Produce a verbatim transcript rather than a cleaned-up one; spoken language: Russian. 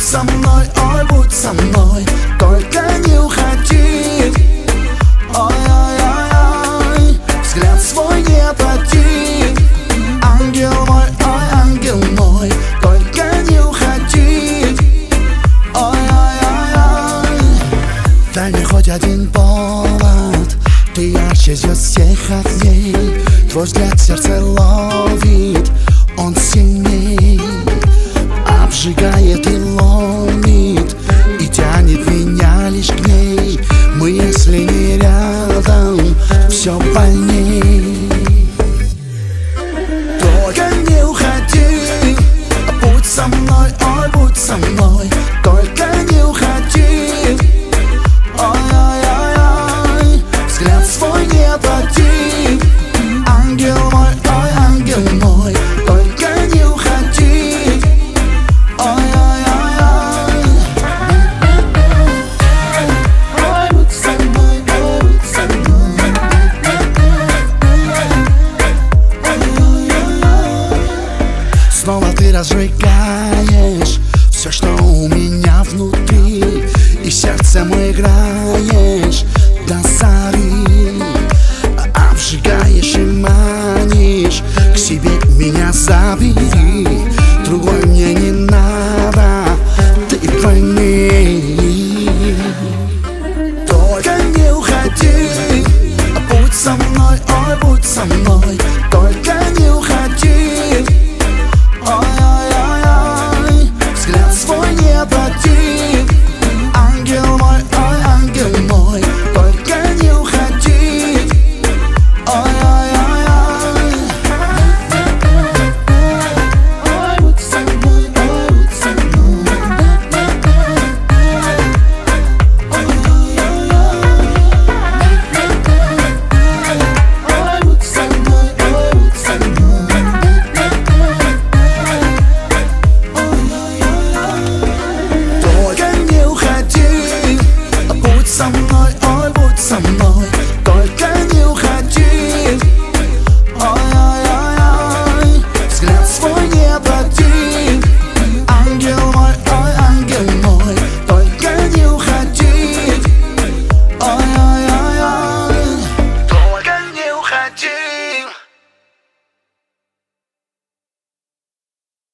со мной, ой, будь со мной, только не уходи. Ой-ой-ой-ой, взгляд свой не отводи. Ангел мой, ой, ангел мой, только не уходи. Ой-ой-ой-ой, дай мне хоть один повод. Ты ярче звезд всех огней, твой взгляд сердце ловит, он сильней. Обжигает и ломит, и тянет меня лишь к ней. Мы, если не рядом, все больней. Только не уходи, будь со мной, ой, будь со мной, только не уходи. Ой-ой-ой-ой, взгляд свой не отводи. Ангел мой, ой, ангел мой, только не уходи. Ой-ой-ой-ой, ой, будь со мной, ой, будь со мной. Ой-ой-ой-ой, снова ты разжигаешь все, что у меня внутри, и сердцем играешь до зари. Обжигаешь и манишь, к себе меня забери. Другой мне не надо, ты пойми. Только не уходи, будь со мной, ой, будь со мной, только не уходи. Ой-ой-ой-ой, взгляд свой не отводи.